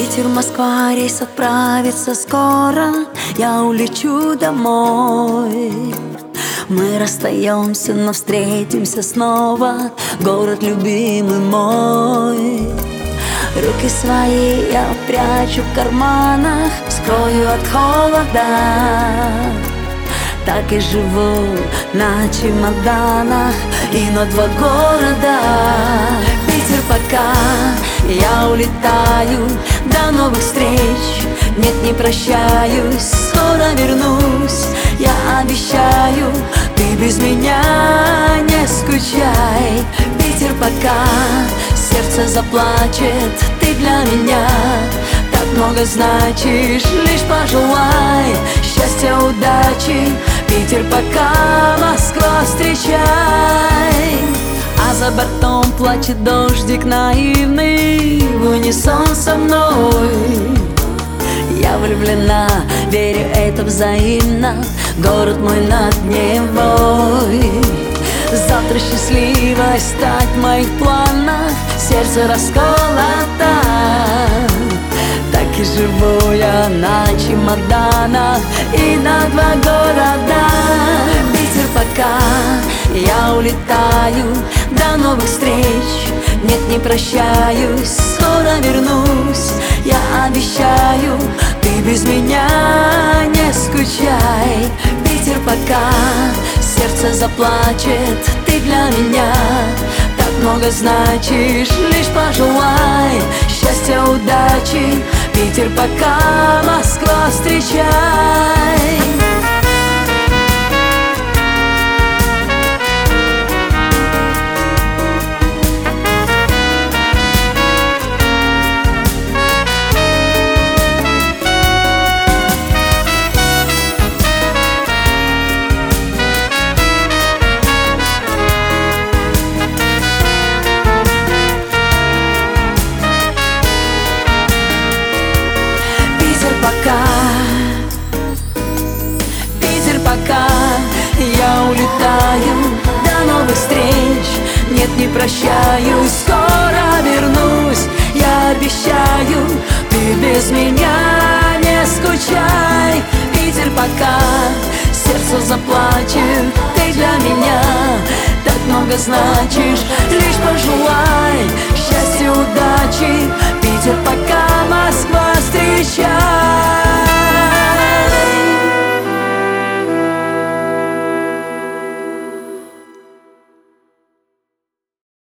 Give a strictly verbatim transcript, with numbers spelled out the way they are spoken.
Питер, Москва, рейс отправится скоро. Я улечу домой. Мы расстаемся, но встретимся снова. Город любимый мой. Руки свои я прячу в карманах, скрою от холода. Так и живу на чемоданах и на два города. Питер, пока я улетаю, до новых встреч. Нет, не прощаюсь, скоро вернусь, я обещаю. Ты без меня не скучай. Питер, пока сердце заплачет, ты для меня так много значишь. Лишь пожелай счастья, удачи. Питер, пока, Москва, встречай. А за бортом плачет дождик наивный, в унисон со мной. Я влюблена, верю, это взаимно. Город мой над Невой. Завтра счастливой стать в моих планах. Сердце расколото. Так и живу я на чемоданах и на два города. Питер, пока я улетаю, до новых встреч. Нет, не прощаюсь, скоро вернусь, я обещаю. Ты без меня не скучай. Питер, пока сердце заплачет, ты для меня так много значишь. Лишь пожелай счастья, удачи. Питер, пока, Москва, встречай. Питер, пока я улетаю, до новых встреч. Нет, не прощаюсь, скоро вернусь, я обещаю. Ты без меня не скучай. Питер, пока сердце заплачет, ты для меня так много значишь. Лишь пожелай счастья, удачи.